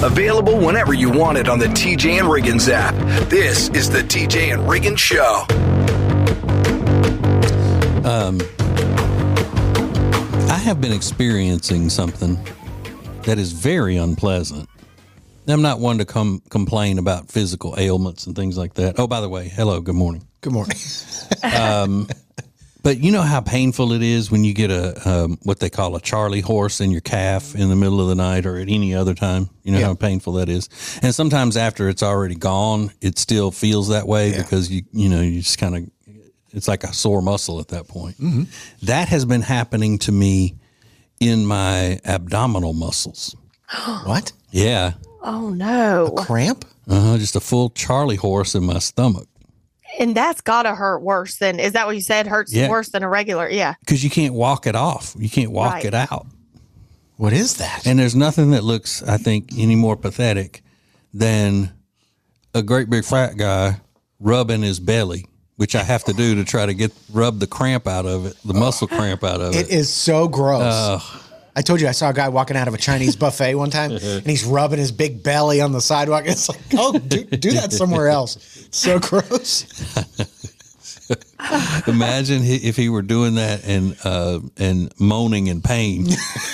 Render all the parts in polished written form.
Available whenever you want it on the TJ and Riggins app. This is the TJ and Riggins Show. I have been experiencing something that is very unpleasant. I'm not one to complain about physical ailments and things like that. Oh, by the way, hello, good morning. Good morning. But you know how painful it is when you get a what they call a Charlie horse in your calf in the middle of the night or at any other time. You know how painful that is. And sometimes after it's already gone, it still feels that way because you just kind of, it's like a sore muscle at that point. Mm-hmm. That has been happening to me in my abdominal muscles. What? Yeah. Oh no. A cramp? Just a full Charlie horse in my stomach. And that's gotta hurt worse than, is that what you said? Hurts worse than a regular? Yeah. Because you can't walk it off. You can't walk it out. What is that? And there's nothing that looks, I think, any more pathetic than a great big fat guy rubbing his belly, which I have to do to try to rub the cramp out of it, the muscle cramp out of it. It is so gross. I told you I saw a guy walking out of a Chinese buffet one time, and he's rubbing his big belly on the sidewalk. It's like, oh, do that somewhere else. It's so gross. Imagine if he were doing that and moaning in pain.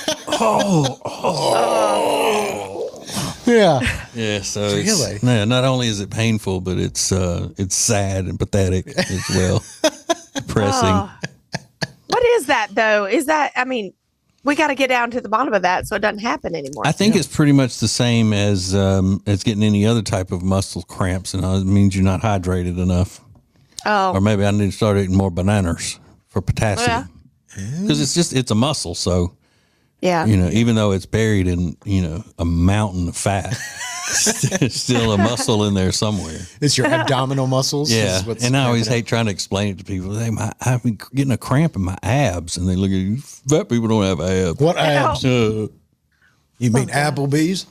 Yeah. So really? Not only is it painful, but it's sad and pathetic as well. Depressing. What is that though? Is that, I mean, we got to get down to the bottom of that so it doesn't happen anymore. I think it's pretty much the same as getting any other type of muscle cramps, and it means you're not hydrated enough. Oh. Or maybe I need to start eating more bananas for potassium. Because it's a muscle, so even though it's buried in a mountain of fat, there's still a muscle in there somewhere. It's your abdominal muscles. Yeah, and I always hate trying to explain it to people. I've been getting a cramp in my abs, and they look at you. Fat people don't have abs. What abs? You mean Applebee's?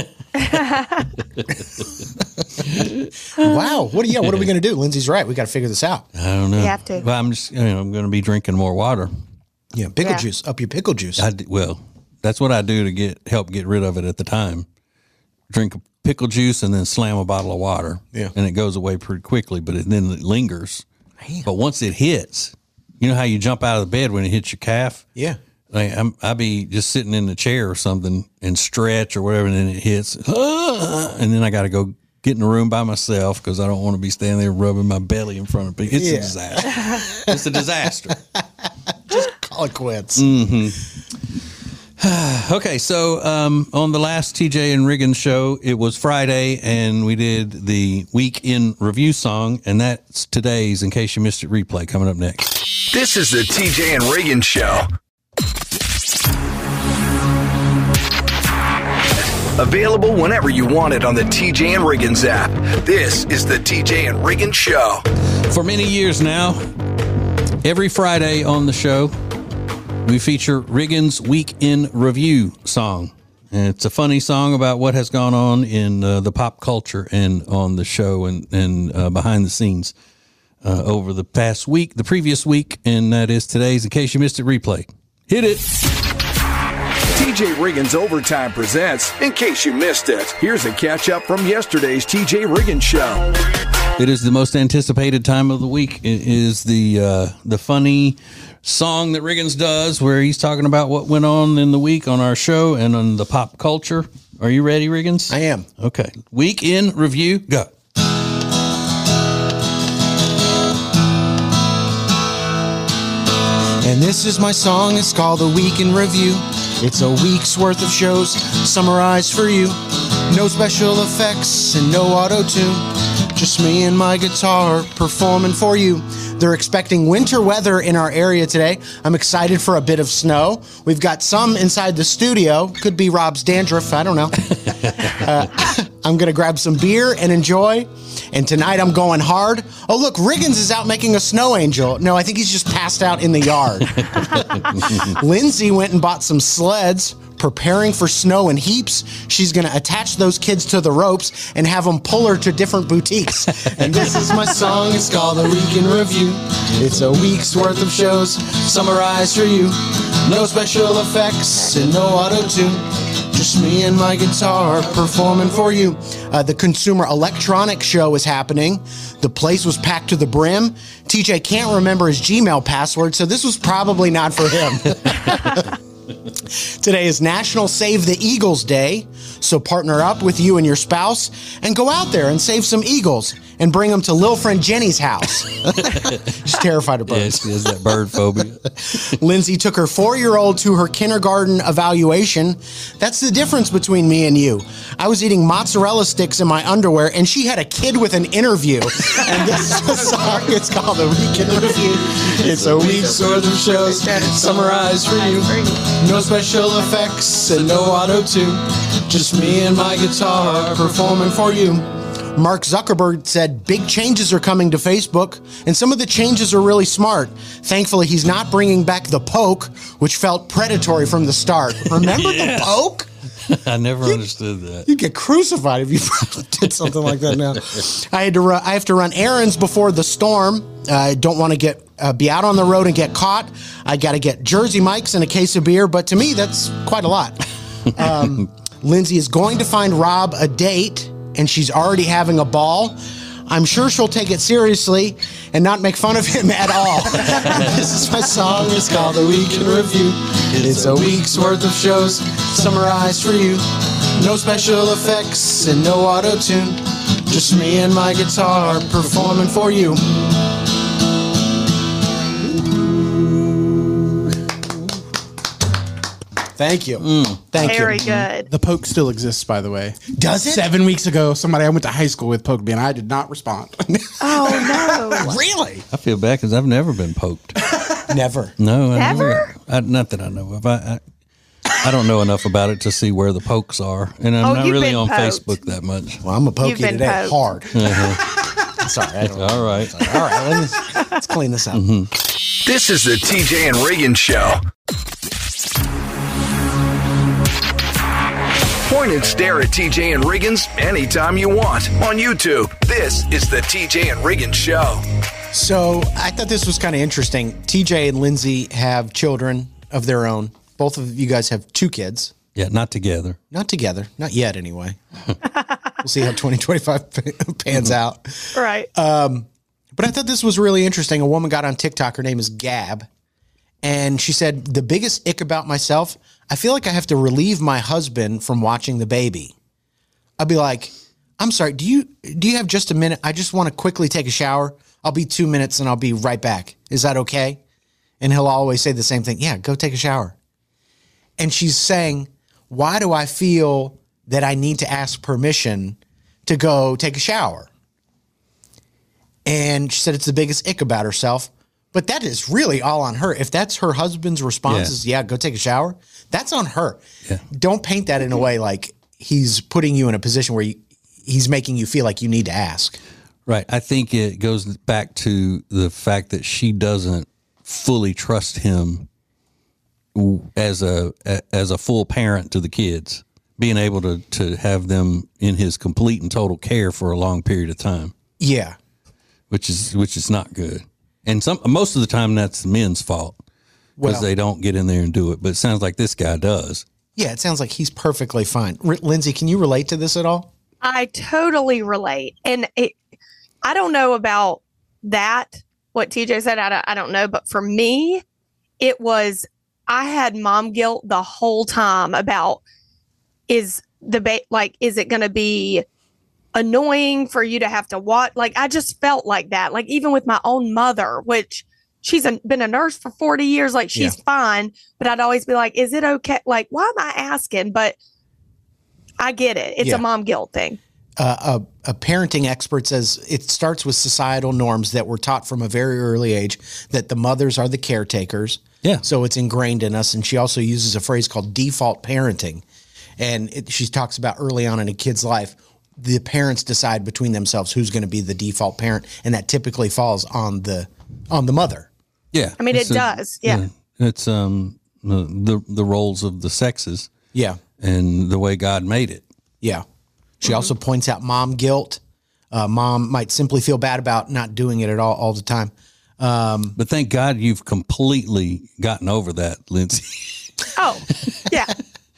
Wow. What are we going to do? Lindsay's right. We got to figure this out. I don't know. You have to. Well, I'm just I'm going to be drinking more water. Yeah, pickle juice. Up your pickle juice. Well, that's what I do to help get rid of it at the time. Drink a pickle juice and then slam a bottle of water. Yeah. And it goes away pretty quickly, but then it lingers. Man. But once it hits, you know how you jump out of the bed when it hits your calf? Yeah. Like I'd be just sitting in the chair or something and stretch or whatever, and then it hits. And then I got to go get in the room by myself because I don't want to be standing there rubbing my belly in front of people. It's a disaster. It's a disaster. Just call it quits. Mm-hmm. Okay, so on the last TJ and Riggins show, it was Friday, and we did the Week in Review song, and that's today's In Case You Missed It replay coming up next. This is the TJ and Riggins Show. Available whenever you want it on the TJ and Riggins app. This is the TJ and Riggins Show. For many years now, every Friday on the show, we feature Riggins' Week in Review song. And it's a funny song about what has gone on in the pop culture and on the show and behind the scenes over the past week, the previous week, and that is today's In Case You Missed It replay. Hit it. TJ Riggins Overtime presents In Case You Missed It. Here's a catch-up from yesterday's TJ Riggins Show. It is the most anticipated time of the week. It is the funny song that Riggins does where he's talking about what went on in the week on our show and on the pop culture. Are you ready, Riggins? I am. Okay. Week in Review, go. And this is my song, it's called The Week in Review. It's a week's worth of shows summarized for you. No special effects and no auto-tune. Just me and my guitar performing for you. They're expecting winter weather in our area today. I'm excited for a bit of snow. We've got some inside the studio. Could be Rob's dandruff, I don't know. I'm going to grab some beer and enjoy. And tonight I'm going hard. Oh, look, Riggins is out making a snow angel. No, I think he's just passed out in the yard. Lindsay went and bought some sleds, preparing for snow in heaps. She's going to attach those kids to the ropes and have them pull her to different boutiques. And this is my song. It's called The Week in Review. It's a week's worth of shows summarized for you. No special effects and no auto-tune. Just me and my guitar performing for you. The Consumer Electronics Show is happening. The place was packed to the brim. TJ can't remember his Gmail password, so this was probably not for him. Today is National Save the Eagles Day, so partner up with you and your spouse and go out there and save some eagles and bring them to little friend Jenny's house. She's terrified of birds. Yes, she has that bird phobia. Lindsay took her 4-year-old to her kindergarten evaluation. That's the difference between me and you. I was eating mozzarella sticks in my underwear, and she had a kid with an interview. And this is a song. It's called The Week in Review. It's a week's worth of shows summarized for you. No special effects and no auto-tune. Just me and my guitar performing for you. Mark Zuckerberg said big changes are coming to Facebook, and some of the changes are really smart. Thankfully, he's not bringing back the poke, which felt predatory from the start. Remember the poke? I never understood that. You'd get crucified if you did something like that now. I have to run errands before the storm. I don't want to be out on the road and get caught. I got to get Jersey Mike's and a case of beer, but to me, that's quite a lot. Lindsay is going to find Rob a date, and she's already having a ball. I'm sure she'll take it seriously and not make fun of him at all. This is my song. It's called The Week in Review. It's a week's worth of shows summarized for you. No special effects and no auto-tune. Just me and my guitar performing for you. Thank you. Thank you. Very good. The poke still exists, by the way. Does it? 7 weeks ago, somebody I went to high school with poked me, and I did not respond. Oh, no. Really? I feel bad because I've never been poked. Never. No, I Never? not that I know of. I don't know enough about it to see where the pokes are, and I'm not you've really been on poked. Facebook that much. Well, I'm a pokey You've been today. poked. Hard. Sorry. I don't know. All right. All right. Let's clean this up. This is the TJ and Reagan Show. Point and stare at TJ and Reagan's anytime you want on YouTube. This is the TJ and Reagan Show. So I thought this was kind of interesting. TJ and Lindsay have children of their own. Both of you guys have 2 kids. Yeah, not together. Not together. Not yet, anyway. We'll see how 2025 pans out. Right. But I thought this was really interesting. A woman got on TikTok. Her name is Gab. And she said, the biggest ick about myself, I feel like I have to relieve my husband from watching the baby. I'll be like, I'm sorry, do you have just a minute? I just want to quickly take a shower. I'll be 2 minutes and I'll be right back. Is that okay? And he'll always say the same thing. Yeah, go take a shower. And she's saying, why do I feel that I need to ask permission to go take a shower? And she said it's the biggest ick about herself. But that is really all on her. If that's her husband's response is, yeah, go take a shower, that's on her. Yeah. Don't paint that in a way like he's putting you in a position where he's making you feel like you need to ask. Right. I think it goes back to the fact that she doesn't fully trust him as a full parent to the kids, being able to have them in his complete and total care for a long period of time. Yeah. Which is not good. And most of the time that's the men's fault because they don't get in there and do it. But it sounds like this guy does. Yeah, it sounds like he's perfectly fine. Lindsay, can you relate to this at all? I totally relate. And I don't know about that, what TJ said. I don't know. But for me, it was, I had mom guilt the whole time about is it going to be annoying for you to have to watch? Like, I just felt like that. Like, even with my own mother, which she's been a nurse for 40 years, like she's fine. But I'd always be like, is it okay? Like, why am I asking? But I get it. It's a mom guilt thing. A parenting expert says it starts with societal norms that were taught from a very early age that the mothers are the caretakers. Yeah. So it's ingrained in us. And she also uses a phrase called default parenting. And she talks about early on in a kid's life, the parents decide between themselves who's going to be the default parent. And that typically falls on the mother. Yeah. I mean, it does. Yeah. It's the roles of the sexes. Yeah. And the way God made it. Yeah. She also points out mom guilt. Mom might simply feel bad about not doing it at all the time. But thank God you've completely gotten over that, Lindsay. Oh, yeah.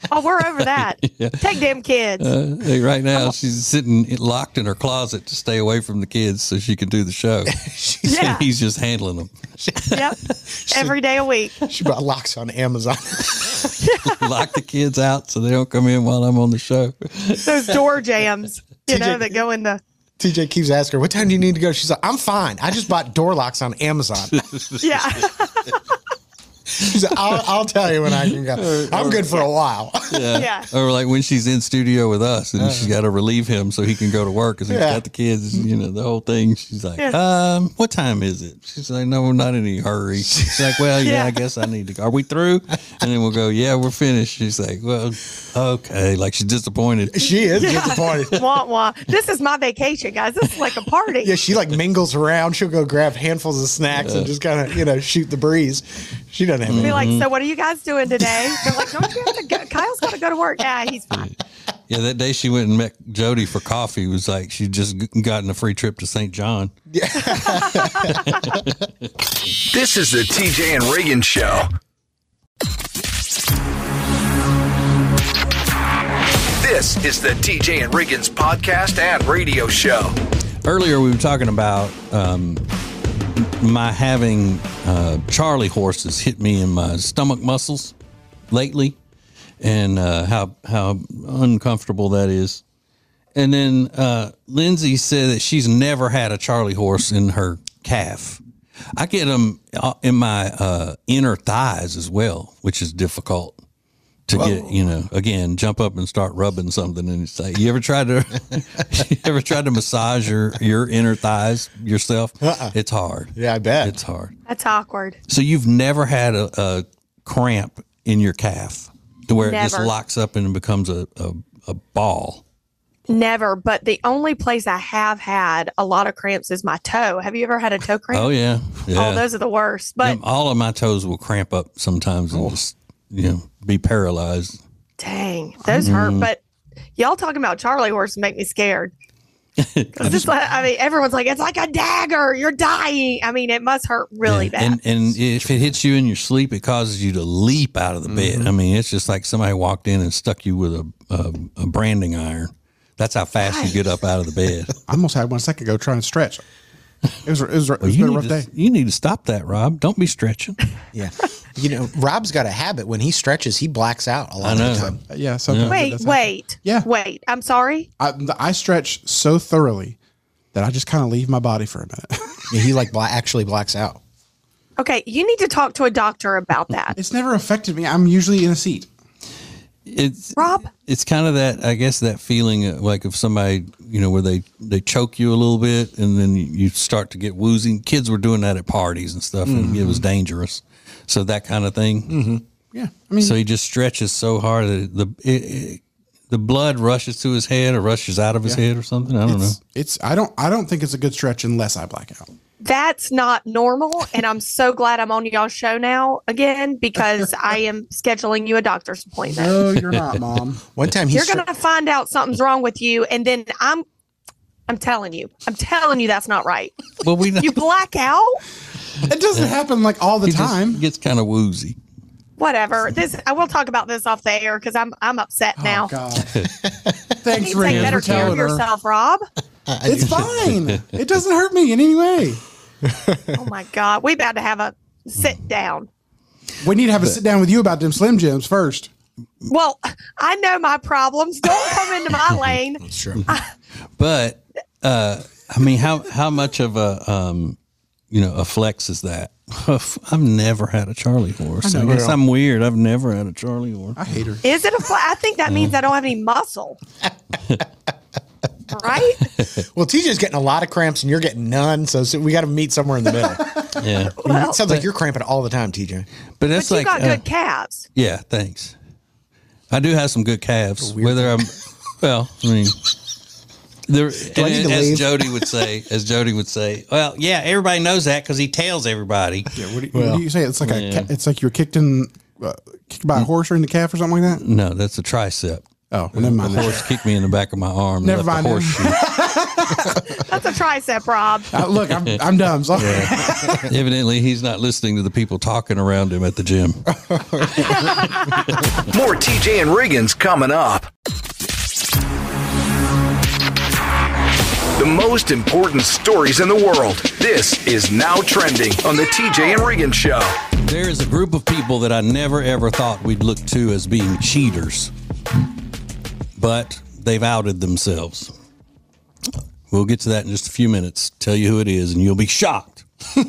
Oh, we're over that. Take them kids. Right now, she's sitting locked in her closet to stay away from the kids so she can do the show. Yeah. And he's just handling them. Yep. Every day a week. She bought locks on Amazon. Lock the kids out so they don't come in while I'm on the show. Those door jams, that go in the. TJ keeps asking her, what time do you need to go? She's like, I'm fine. I just bought door locks on Amazon. Yeah. She's like, I'll tell you when I can go. I'm good for a while. Yeah. Or like when she's in studio with us and she's got to relieve him so he can go to work because he's got the kids, the whole thing. She's like, what time is it? She's like, no, we're not in any hurry. She's like, well, I guess I need to go. Are we through? And then we'll go, yeah, we're finished. She's like, well, okay. Like she's disappointed. She is disappointed. Wah, wah. This is my vacation, guys. This is like a party. Yeah, she like mingles around. She'll go grab handfuls of snacks and just kind of, shoot the breeze. She doesn't have any. Be like, so what are you guys doing today? They're like, don't you have to go? Kyle's got to go to work. Yeah, he's fine. Yeah, that day she went and met Jody for coffee. It was like she just gotten a free trip to St. John. This is the TJ and Reagan Show. This is the TJ and Reagan's podcast and radio show. Earlier we were talking about my having Charlie horses hit me in my stomach muscles lately, and how uncomfortable that is. And then Lindsay said that she's never had a Charlie horse in her calf. I get them in my inner thighs as well, which is difficult to get, again, jump up and start rubbing something and say, you ever tried to massage your inner thighs yourself? It's hard. Yeah, I bet. It's hard. That's awkward. So you've never had a cramp in your calf to where it just Never. locks up and becomes a ball? Never. But the only place I have had a lot of cramps is my toe. Have you ever had a toe cramp? Oh yeah. Oh, those are the worst. But all of my toes will cramp up sometimes and just be paralyzed. dang, those hurt. But y'all talking about Charlie horses make me scared. 'Cause it's like, everyone's like, it's like a dagger. You're dying. it must hurt really bad. And if it hits you in your sleep, it causes you to leap out of the bed. It's just like somebody walked in and stuck you with a branding iron. That's how fast you get up out of the bed. I almost had 1 second ago trying to stretch. It's been a rough day. You need to stop that, Rob. Don't be stretching. Yeah. Rob's got a habit. When he stretches, he blacks out a lot of the time. Yeah. Sometimes it does happen. Wait. Yeah. Wait. I'm sorry. I stretch so thoroughly that I just kind of leave my body for a minute. Yeah, he actually blacks out. Okay. You need to talk to a doctor about that. It's never affected me. I'm usually in a seat. Rob? It's kind of that, I guess, that feeling like if somebody, where they choke you a little bit and then you start to get woozy. Kids were doing that at parties and stuff, and it was dangerous. So that kind of thing. Mm-hmm. Yeah. So he just stretches so hard that the blood rushes to his head or rushes out of his head or something. I don't know. I don't think it's a good stretch unless I black out. That's not normal. And I'm so glad I'm on y'all's show now again because I am scheduling you a doctor's appointment. No, you're not, Mom. One time You're going to find out something's wrong with you. And then I'm telling you that's not right. Well, You black out? It doesn't happen like all the time. Just gets kind of woozy. Whatever. I will talk about this off the air because I'm upset now. Oh, God. You Thanks, take Reagan, better for care telling of her. yourself, Rob. It's fine. It doesn't hurt me in any way. Oh my God. We about to have a sit down. We need to have a sit down with you about them Slim Jims first. Well, I know my problems. Don't come into my lane. That's true. But how much of a flex is that? I've never had a Charlie horse. I guess I'm weird. I've never had a Charlie horse. I hate her. Is it I think that means I don't have any muscle. Right? Well, TJ's getting a lot of cramps and you're getting none. So we got to meet somewhere in the middle. Yeah. It sounds like you're cramping all the time, TJ. But that's But you like got good calves. Yeah, thanks. I do have some good calves. Whether I'm, there. I need to As leave? Jody would say, well, yeah, everybody knows that because he tells everybody. Yeah, what do you say? It's like it's like you're kicked by a horse or in the calf or something like that. No, that's a tricep. Oh, well, never mind. The horse kicked me in the back of my arm. Never left mind. the horseshoe. That's a tricep, Rob. Look, I'm dumb. So. Evidently, he's not listening to the people talking around him at the gym. More TJ and Riggins coming up. The most important stories in the world. This is Now Trending on the TJ and Riggins Show. There is a group of people that I never, ever thought we'd look to as being cheaters. But they've outed themselves. We'll get to that in just a few minutes. Tell you who it is, and you'll be shocked.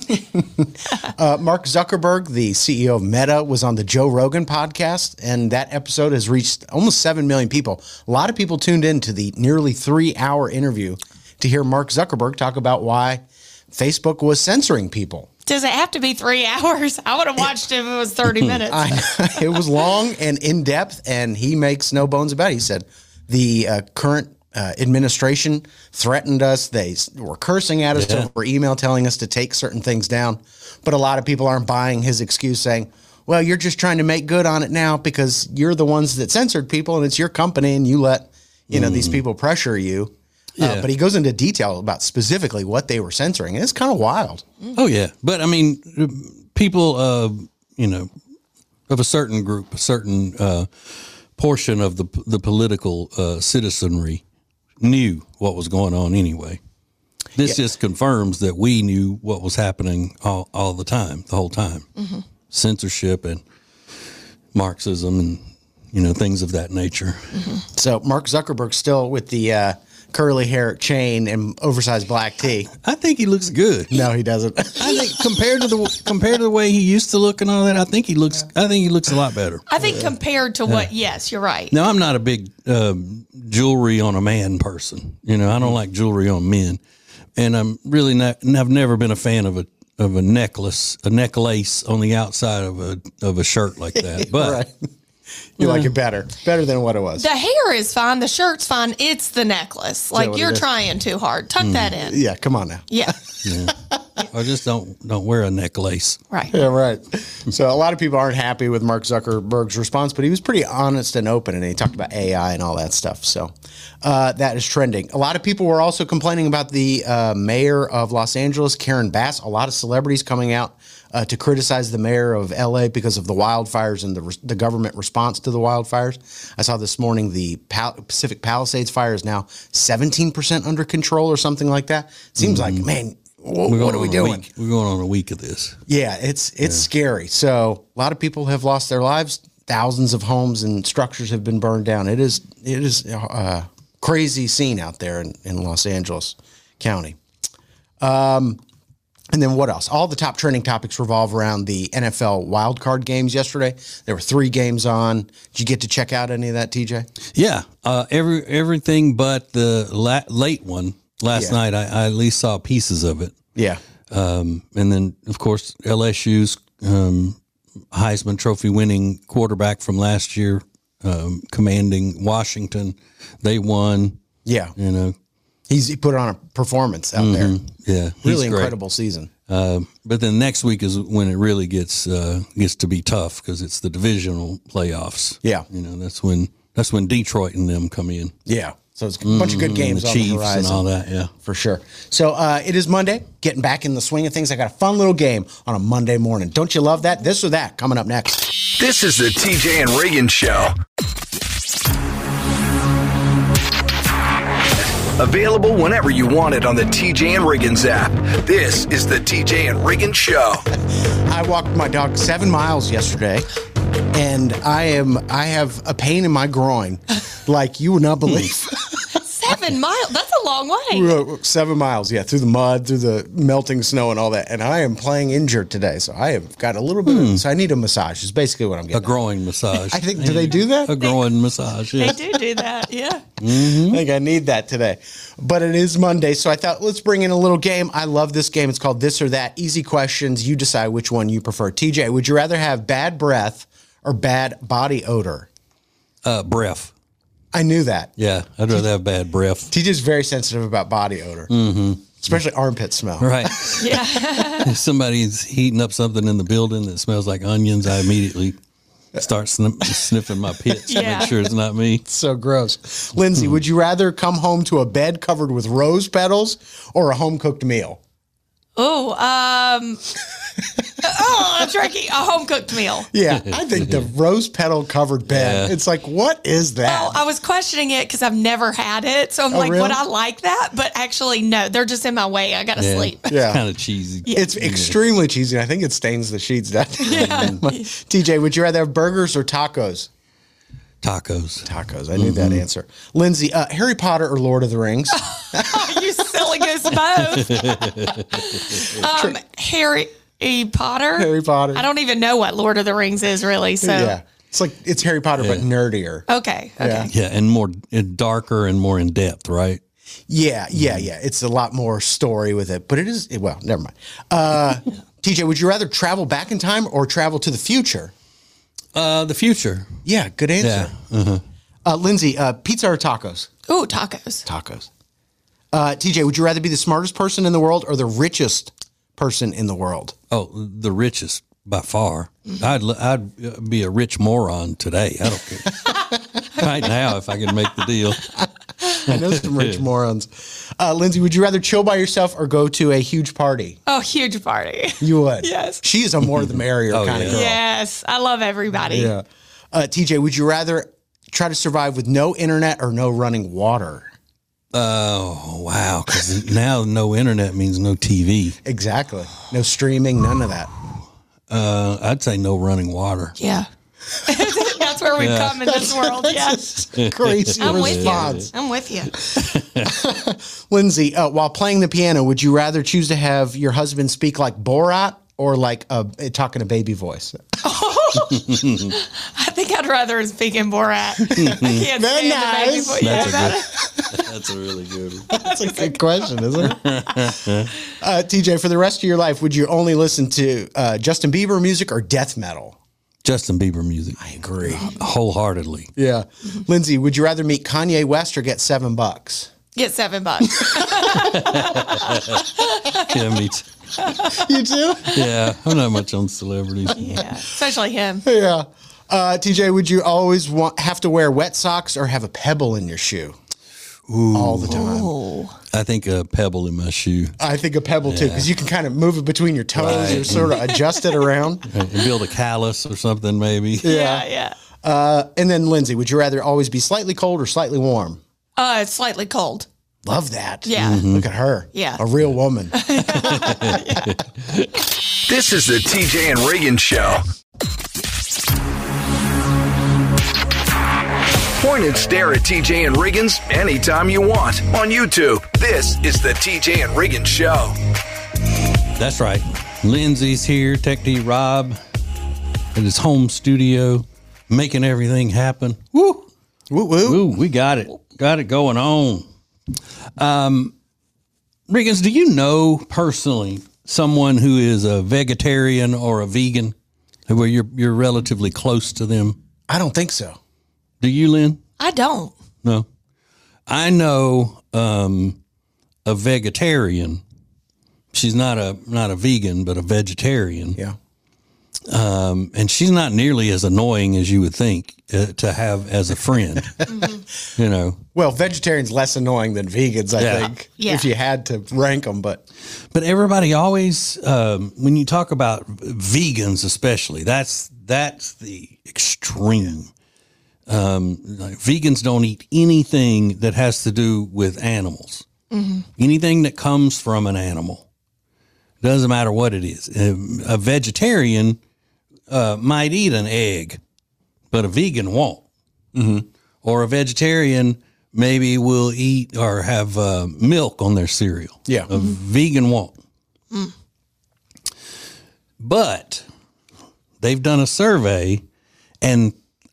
Mark Zuckerberg, the CEO of Meta, was on the Joe Rogan podcast, and that episode has reached almost 7 million people. A lot of people tuned in to the nearly 3-hour interview to hear Mark Zuckerberg talk about why Facebook was censoring people. Does it have to be 3 hours? I would have watched it if it was 30 minutes. It was long and in depth, and he makes no bones about it. He said the current administration threatened us. They were cursing at us over email, telling us to take certain things down. But a lot of people aren't buying his excuse, saying, well, you're just trying to make good on it now because you're the ones that censored people, and it's your company, and you let these people pressure you. Yeah. But he goes into detail about specifically what they were censoring. And it's kind of wild. Oh, yeah. But, I mean, people, of a certain group, a certain portion of the political citizenry knew what was going on anyway. This just confirms that we knew what was happening all the time, the whole time. Mm-hmm. Censorship and Marxism and, things of that nature. Mm-hmm. So Mark Zuckerberg still with the curly hair chain and oversized black tee. I think he looks good. No, he doesn't. I think compared to the way he used to look and all that, I think he looks a lot better. I think compared to what, yes, you're right. Now, I'm not a big jewelry on a man person. I don't like jewelry on men, and I'm really not. I've never been a fan of a necklace on the outside of a shirt like that. But right. You like it better than what it was. The hair is fine. The shirt's fine. It's the necklace. Like, you're trying too hard. Tuck that in. Yeah, come on now. Yeah. Or just don't wear a necklace. Right. Yeah, right. So a lot of people aren't happy with Mark Zuckerberg's response, but he was pretty honest and open, and he talked about AI and all that stuff. So that is trending. A lot of people were also complaining about the mayor of Los Angeles, Karen Bass. A lot of celebrities coming out to criticize the mayor of LA because of the wildfires and the government response to the wildfires. I saw this morning the Pacific Palisades fire is now 17% under control or something like that. Seems like, man, what are we doing? We're going on a week of this. Yeah, it's scary. So a lot of people have lost their lives. Thousands of homes and structures have been burned down. It is a crazy scene out there in Los Angeles County. And then what else? All the top trending topics revolve around the NFL wildcard games yesterday. There were 3 games on. Did you get to check out any of that, TJ? Yeah, everything but the late one last night. I at least saw pieces of it. Yeah. And then, of course, LSU's Heisman Trophy winning quarterback from last year, commanding Washington. They won. Yeah. He put on a performance out there. Yeah. Really incredible season. But then next week is when it really gets to be tough because it's the divisional playoffs. Yeah. That's when Detroit and them come in. Yeah. So it's a bunch of good games the on Chiefs the horizon. and all that, yeah. For sure. So it is Monday, getting back in the swing of things. I got a fun little game on a Monday morning. Don't you love that? This or that coming up next. This is the TJ and Riggins Show. Available whenever you want it on the TJ and Riggins app. This is the TJ and Riggins Show. I walked my dog 7 miles yesterday, and I have a pain in my groin like you would not believe. 7 miles? That's a long way. 7 miles, yeah, through the mud, through the melting snow and all that. And I am playing injured today, so I have got a little bit so I need a massage is basically what I'm getting. A groin massage. I think, do they do that? A groin massage, yeah. They do that, yeah. I think I need that today. But it is Monday, so I thought let's bring in a little game. I love this game. It's called This or That. Easy questions. You decide which one you prefer. TJ, would you rather have bad breath or bad body odor? Breath. I knew that. Yeah, I'd rather have bad breath. TJ's very sensitive about body odor, especially armpit smell. Right. Yeah. If somebody's heating up something in the building that smells like onions, I immediately Start sniffing my pits to make sure it's not me. So gross. Lindsay, would you rather come home to a bed covered with rose petals or a home cooked meal? Tricky. A home cooked meal. Yeah, I think the rose petal covered bed. It's like, what is that? Oh, I was questioning it because I've never had it. So I'm like, really? would I like that? But actually, no, they're just in my way. I got to sleep. Yeah. Kind of cheesy. It's extremely cheesy. I think it stains the sheets down. TJ, would you rather have burgers or tacos? Tacos. Tacos. I knew that answer. Lindsay, Harry Potter or Lord of the Rings? You silly goose both. Harry Potter. Harry Potter. I don't even know what Lord of the Rings is really. So Yeah. It's like, it's Harry Potter, but nerdier. okay. Yeah, and more darker and more in depth, right? Yeah. It's a lot more story with it, but it is, well, never mind. TJ, would you rather travel back in time or travel to the future? The future. Yeah, good answer. Yeah. Lindsay, pizza or tacos? Ooh, tacos. Tacos. TJ, would you rather be the smartest person in the world or the richest person in the world? Oh, the richest by far. I'd be a rich moron today. I don't care. Right now, if I can make the deal. I know some rich morons. Lindsay, would you rather chill by yourself or go to a huge party? Oh, huge party. You would? Yes. She is a more the merrier kind of girl. Yes. I love everybody. Yeah. TJ, would you rather try to survive with no internet or no running water? Oh, wow. Because now no internet means no TV. Exactly. No streaming, none of that. I'd say no running water. Yeah. That's where we come in this world. Yes. Crazy I'm response. with you. Lindsay, while playing the piano, would you rather choose to have your husband speak like Borat or like talking a baby voice? I think I'd rather speak in Borat. I can't Very stand the baby nice. voice. That's a really good one. That's a good question, isn't it? TJ, for the rest of your life, would you only listen to Justin Bieber music or death metal? Justin Bieber music. I agree. Wholeheartedly. Yeah. Lindsay, would you rather meet Kanye West or get $7? Get $7. Yeah, me too. You too? Yeah, I'm not much on celebrities. Yeah, especially him. Yeah. TJ, would you always have to wear wet socks or have a pebble in your shoe? All the time. I think a pebble in my shoe. I think a pebble too, because you can kind of move it between your toes. Right. You sort of adjust it around. And build a callus or something, maybe. Yeah. And then Lindsay, would you rather always be slightly cold or slightly warm? It's slightly cold. Love that. Yeah. Look at her. Yeah. A real woman. This is the TJ and Reagan Show. Point and stare at TJ and Regan's anytime you want on YouTube. This is the TJ and Regan Show. That's right. Lindsay's here, Tech D Rob at his home studio, making everything happen. Woo! Woo woo. Ooh, we got it. Got it going on. Regans, do you know personally someone who is a vegetarian or a vegan, where you're relatively close to them? I don't think so. Do you, Lynn? I don't. No. I know a vegetarian. She's not a vegan, but a vegetarian. Yeah. And she's not nearly as annoying as you would think to have as a friend. You know. Well, vegetarians less annoying than vegans, I think. Yeah. If you had to rank them, but everybody always, when you talk about vegans, especially, that's the extreme. Like vegans don't eat anything that has to do with animals. Anything that comes from an animal. Doesn't matter what it is. A vegetarian might eat an egg, but a vegan won't. Or a vegetarian maybe will eat or have milk on their cereal. Yeah. A vegan won't. But they've done a survey, and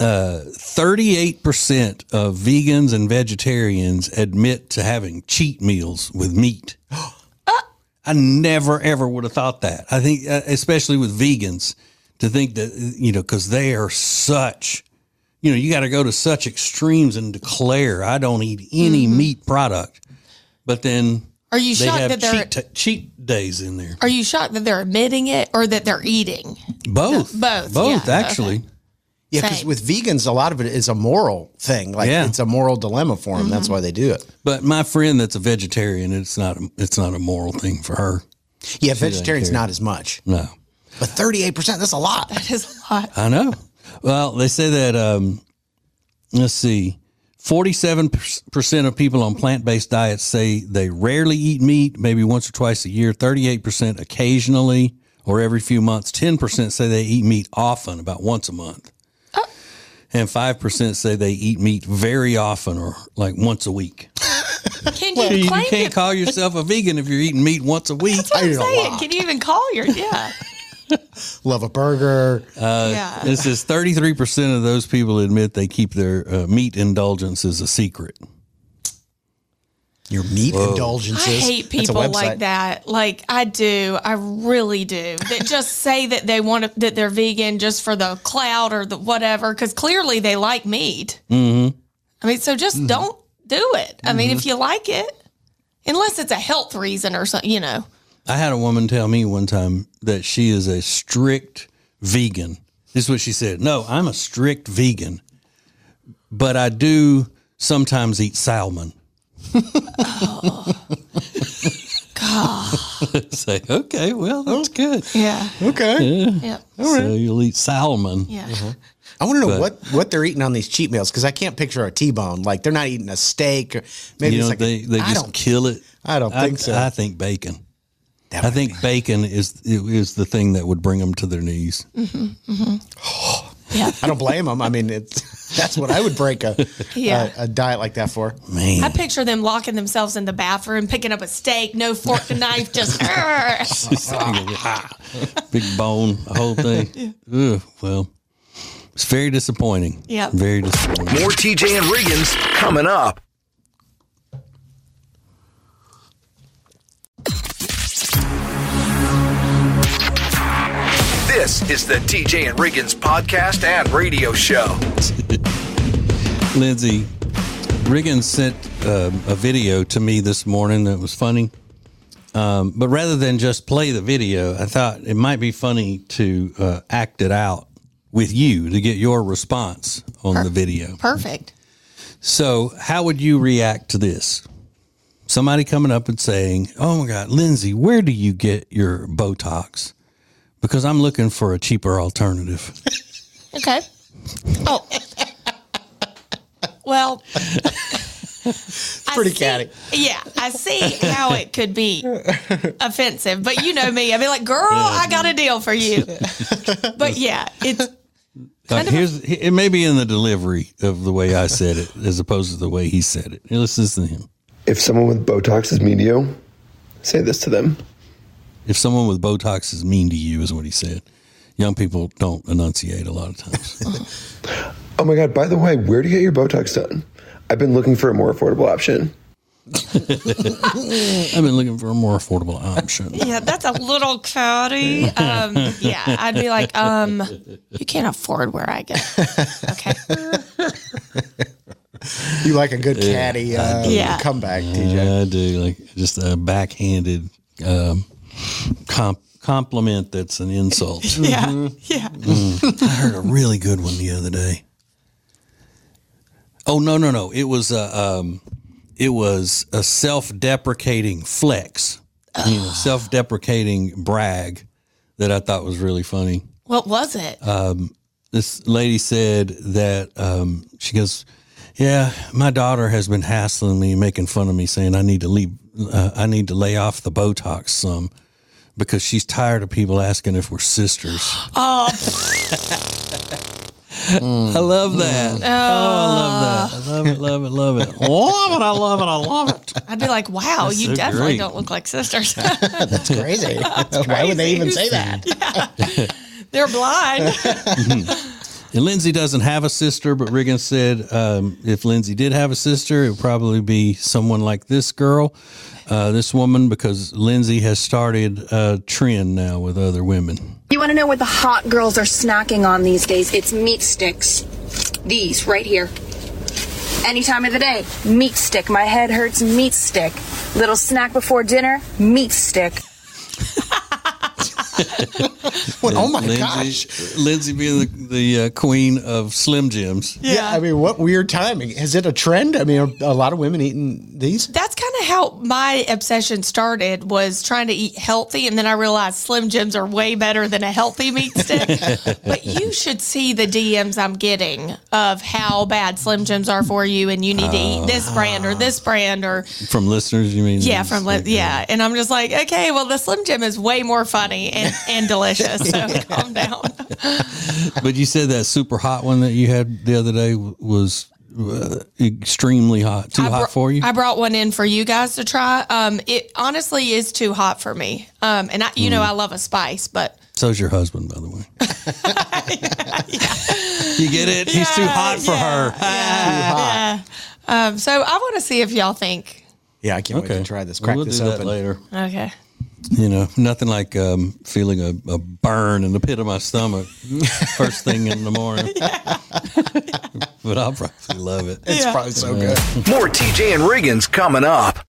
38% of vegans and vegetarians admit to having cheat meals with meat. I never, ever would have thought that. I think, especially with vegans, to think that, because they are such, you got to go to such extremes and declare, I don't eat any meat product. But then Are you they shocked have that they're cheat days in there. Are you shocked that they're admitting it or that they're eating? Both. Both, Both, yeah, actually. okay. Yeah, because with vegans, a lot of it is a moral thing. Like it's a moral dilemma for them. That's why they do it. But my friend that's a vegetarian, it's not a moral thing for her. Yeah, vegetarian's not as much. No. But 38%, that's a lot. That is a lot. I know. Well, they say that, let's see, 47% of people on plant-based diets say they rarely eat meat, maybe once or twice a year, 38% occasionally or every few months, 10% say they eat meat often, about once a month. And 5% say they eat meat very often or like once a week. You can't call yourself a vegan if you're eating meat once a week. That's what I'm saying. Can you even call Love a burger. It says 33% of those people admit they keep their meat indulgences a secret. Your meat indulgences. I hate people like that. Like I do. I really do. That just say that they that they're vegan just for the clout or the whatever, because clearly they like meat. Mm-hmm. I mean, so just don't do it. I mean, if you like it, unless it's a health reason or something, I had a woman tell me one time that she is a strict vegan. This is what she said. No, I'm a strict vegan, but I do sometimes eat salmon. Oh, God. Say, okay, well, that's good. Yeah. Okay. Yeah. So you'll eat salmon. Yeah. I want to know what they're eating on these cheat meals, because I can't picture a T-bone. Like they're not eating a steak. Or maybe it's like they just kill it. I don't think so. I think bacon. I think bacon is the thing that would bring them to their knees. Mm-hmm. Mm-hmm. Yeah. I don't blame them. I mean, that's what I would break a diet like that for. Man, I picture them locking themselves in the bathroom, picking up a steak, no fork and knife, just big bone, the whole thing. Ugh, well, it's very disappointing. Yeah, very disappointing. More TJ and Riggins coming up. This is the TJ and Riggins podcast and radio show. Lindsay, Riggins sent a video to me this morning that was funny. But rather than just play the video, I thought it might be funny to act it out with you to get your response on the video. Perfect. So how would you react to this? Somebody coming up and saying, "Oh my God, Lindsay, where do you get your Botox? Because I'm looking for a cheaper alternative." Okay. Oh. Well, pretty catty. Yeah, I see how it could be offensive, but you know me. I'd be like, "Girl, I got a deal for you." But yeah, it's it may be in the delivery of the way I said it as opposed to the way he said it. Listen to him. If someone with Botox is mean to you, say this to them. If someone with Botox is mean to you, is what he said. Young people don't enunciate a lot of times. Oh my God, by the way, where do you get your Botox done? I've been looking for a more affordable option. I've been looking for a more affordable option. Yeah, that's a little catty. Yeah, I'd be like, you can't afford where I go. Okay. You like a good catty comeback, TJ. I do, like just a backhanded compliment that's an insult. Yeah, yeah. I heard a really good one the other day. Oh, no. It was a self-deprecating flex, self-deprecating brag that I thought was really funny. What was it? This lady said that she goes, "Yeah, my daughter has been hassling me, making fun of me, saying I need to lay off the Botox some because she's tired of people asking if we're sisters." Oh. I love that. I love it. Love it. Love it. I'd be like, wow, you definitely don't look like sisters. That's crazy. Why would they even say that? Yeah. They're blind. And Lindsay doesn't have a sister, but Riggins said if Lindsay did have a sister, it would probably be someone like this girl, this woman, because Lindsay has started a trend now with other women. You want to know what the hot girls are snacking on these days? It's meat sticks. These right here. Any time of the day, meat stick. My head hurts, meat stick. Little snack before dinner, meat stick. Oh my Lindsay, gosh. Lindsay being the queen of Slim Jims. Yeah. I mean, what weird timing. Is it a trend? I mean, are a lot of women eating these? That's kind of how my obsession started, was trying to eat healthy. And then I realized Slim Jims are way better than a healthy meat stick. But you should see the DMs I'm getting of how bad Slim Jims are for you. And you need to eat this brand or this brand or. From listeners, you mean? Yeah, yeah. And I'm just like, okay, well, the Slim Jim is way more funny and delicious. So calm down. But you said that super hot one that you had the other day was extremely hot. Too hot for you? I brought one in for you guys to try. It honestly is too hot for me. And I love a spice, but. So's your husband, by the way. You get it? He's too hot for her. Yeah. So I want to see if y'all think. Yeah, I can't wait to try this. Crack we'll this do open that later. Okay. You know, nothing like feeling a burn in the pit of my stomach first thing in the morning. But I'll probably love it. It's probably so good. More TJ and Riggins coming up.